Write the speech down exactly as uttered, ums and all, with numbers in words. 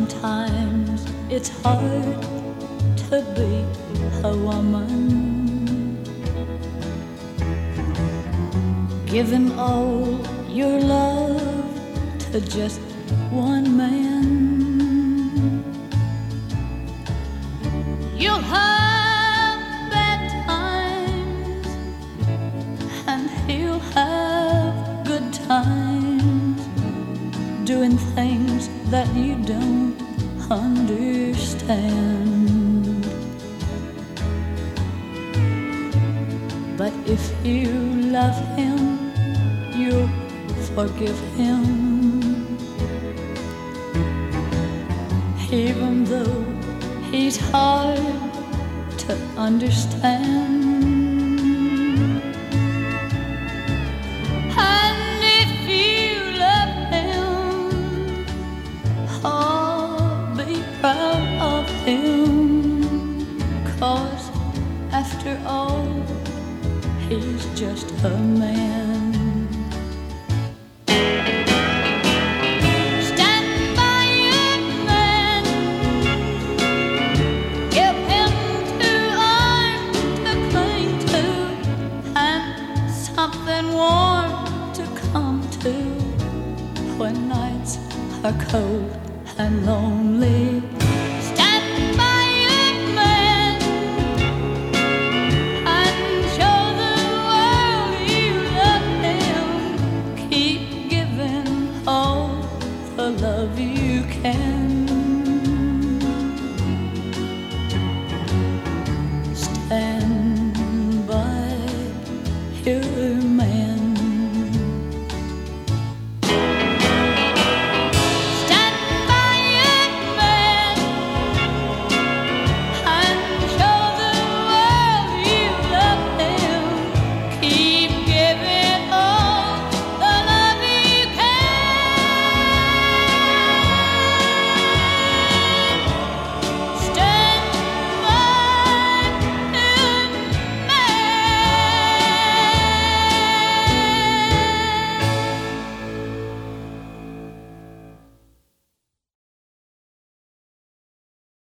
Sometimes it's hard to be a woman, giving all your love to just one man. You'll have bad times and he'll have good times, doing things that you don't understand. But if you love him, you'll forgive him, even though he's hard to understand. And if you love him, oh, be proud of him, 'cause after all, he's just a man.